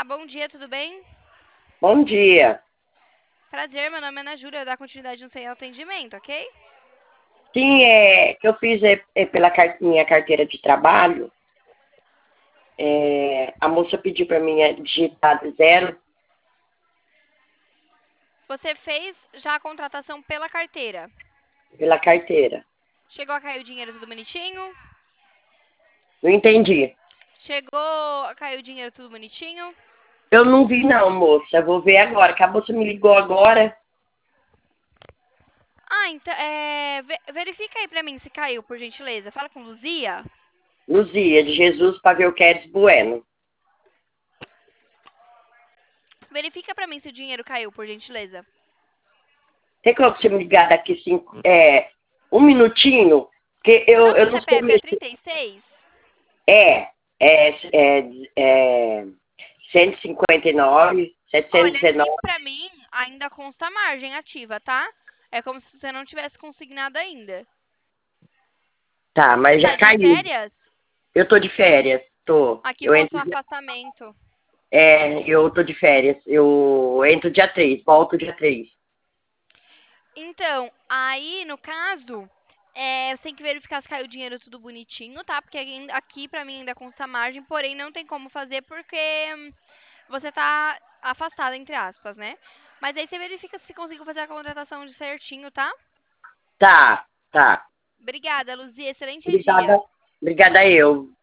bom dia, tudo bem? Bom dia. Prazer, meu nome é Ana Júlia, eu dar continuidade no seu atendimento, ok? Sim, que eu fiz pela minha carteira de trabalho. A moça pediu para mim digitar do zero Você fez já a contratação pela carteira. pela carteira. Chegou a cair o dinheiro tudo bonitinho? Não entendi. Chegou a cair o dinheiro tudo bonitinho? Eu não vi não, moça. Eu vou ver agora, que a moça me ligou agora. Então, verifica aí pra mim se caiu, por gentileza. Fala com Luzia. Luzia, de Jesus Pavelqueres Bueno. Verifica pra mim se o dinheiro caiu, por gentileza. Tem como você me ligar daqui um minutinho? Porque Seu eu, número eu de não sei CPF é mexer. 36? É, é, é 159, Olha, aqui 719. pra mim ainda consta margem ativa, tá? É como se você não tivesse consignado ainda. Tá, Você mas tá já de caiu. férias? Eu tô de férias, tô. Aqui Eu mostra entro, o afastamento. eu tô de férias. Eu entro dia 3, volto dia 3. Então, aí no caso, você tem que verificar se caiu o dinheiro tudo bonitinho, tá? Porque aqui pra mim ainda consta margem, porém não tem como fazer porque você tá afastada, entre aspas, né? Mas aí você verifica se conseguiu fazer a contratação de certinho, tá? Tá, tá. Obrigada, Luzia. Excelente Obrigada. dia. Obrigada eu.